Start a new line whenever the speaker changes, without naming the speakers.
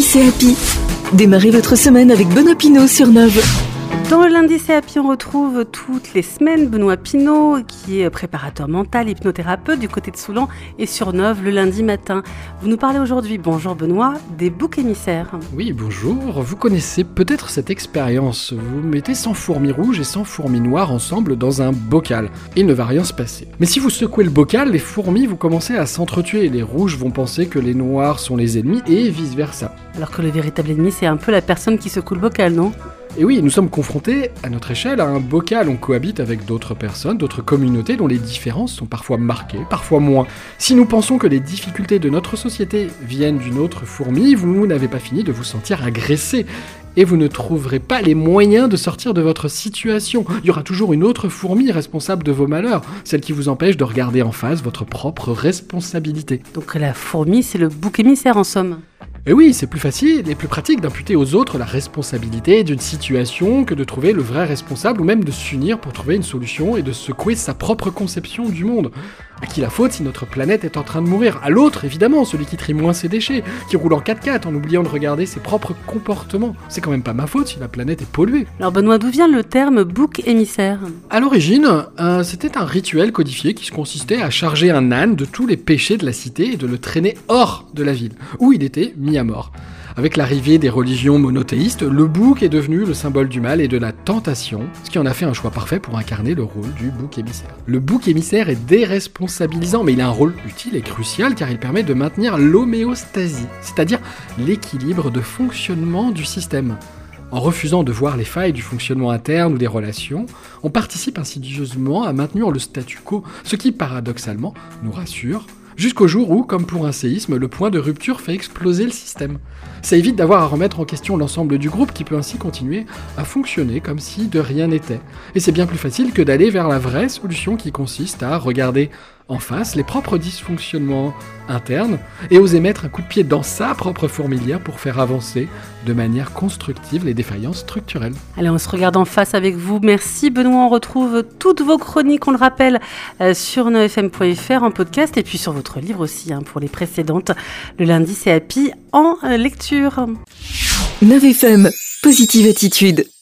c'est Happy. Démarrez votre semaine avec Benoît Pinault sur Neuve.
Dans le lundi c'est Happy, on retrouve toutes les semaines Benoît Pinault, qui est préparateur mental, hypnothérapeute du côté de Soulan et sur Neuve le lundi matin. Vous nous parlez aujourd'hui, bonjour Benoît, des boucs émissaires.
Oui, bonjour. Vous connaissez peut-être cette expérience. Vous mettez 100 fourmis rouges et 100 fourmis noires ensemble dans un bocal. Il ne va rien se passer. Mais si vous secouez le bocal, les fourmis vont commencer à s'entretuer. Les rouges vont penser que les noirs sont les ennemis et vice-versa. Alors
que le véritable ennemi, c'est un peu la personne qui secoue le bocal, non ?
Et oui, nous sommes confrontés, à notre échelle, à un bocal. On cohabite avec d'autres personnes, d'autres communautés dont les différences sont parfois marquées, parfois moins. Si nous pensons que les difficultés de notre société viennent d'une autre fourmi, vous n'avez pas fini de vous sentir agressé. Et vous ne trouverez pas les moyens de sortir de votre situation. Il y aura toujours une autre fourmi responsable de vos malheurs, celle qui vous empêche de regarder en face votre propre responsabilité.
Donc la fourmi, c'est le bouc émissaire en somme.
Et oui, c'est plus facile et plus pratique d'imputer aux autres la responsabilité d'une situation que de trouver le vrai responsable ou même de s'unir pour trouver une solution et de secouer sa propre conception du monde. À qui la faute si notre planète est en train de mourir ? À l'autre, évidemment, celui qui trie moins ses déchets, qui roule en 4x4 en oubliant de regarder ses propres comportements. C'est quand même pas ma faute si la planète est polluée.
Alors Benoît, d'où vient le terme bouc émissaire ?
À l'origine, c'était un rituel codifié qui consistait à charger un âne de tous les péchés de la cité et de le traîner hors de la ville, où il était mis à mort. Avec l'arrivée des religions monothéistes, le bouc est devenu le symbole du mal et de la tentation, ce qui en a fait un choix parfait pour incarner le rôle du bouc émissaire. Le bouc émissaire est déresponsabilisant, mais il a un rôle utile et crucial car il permet de maintenir l'homéostasie, c'est-à-dire l'équilibre de fonctionnement du système. En refusant de voir les failles du fonctionnement interne ou des relations, on participe insidieusement à maintenir le statu quo, ce qui, paradoxalement, nous rassure, jusqu'au jour où, comme pour un séisme, le point de rupture fait exploser le système. Ça évite d'avoir à remettre en question l'ensemble du groupe qui peut ainsi continuer à fonctionner comme si de rien n'était. Et c'est bien plus facile que d'aller vers la vraie solution qui consiste à regarder en face les propres dysfonctionnements internes et oser mettre un coup de pied dans sa propre fourmilière pour faire avancer de manière constructive les défaillances structurelles.
Allez, on se regarde en face avec vous. Merci Benoît, on retrouve toutes vos chroniques, on le rappelle, sur neufm.fr en podcast et puis sur votre livre aussi, pour les précédentes. Le lundi, c'est Happy en lecture.
9FM, positive attitude.